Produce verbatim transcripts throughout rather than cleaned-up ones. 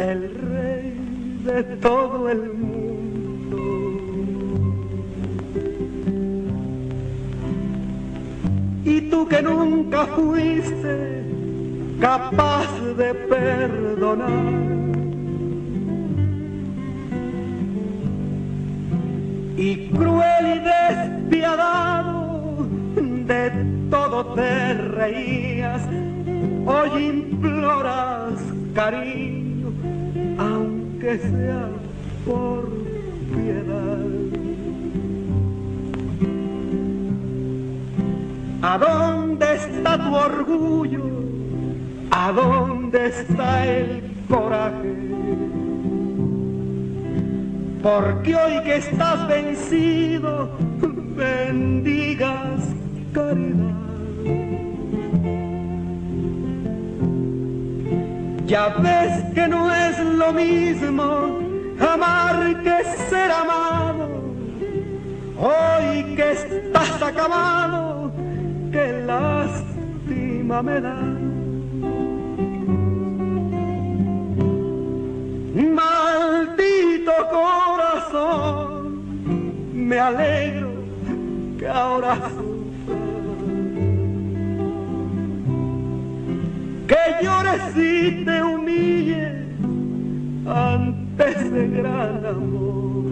el rey de todo el mundo. Y tú que nunca fuiste capaz de perdonar, y cruel y despiadado de todo te reías, hoy imploras cariño, aunque sea por piedad. ¿A dónde está tu orgullo? ¿A dónde está el coraje? Porque hoy que estás vencido, bendigas caridad. Ya ves que no es lo mismo amar que ser amado. Hoy que estás acabado, qué lástima me da. Maldito corazón, me alegro que ahora que llores y te humilles ante ese gran amor.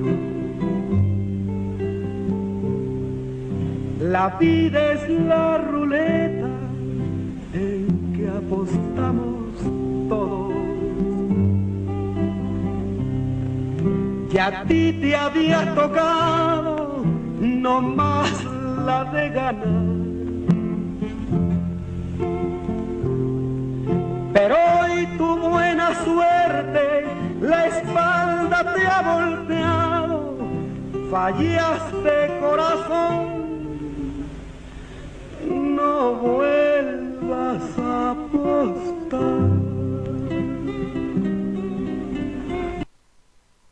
La vida es la ruleta en que apostamos todos. Y a ti te había tocado no más la de ganar. Pero hoy tu buena suerte la espalda te ha volteado. Fallaste, corazón, no vuelvas a apostar.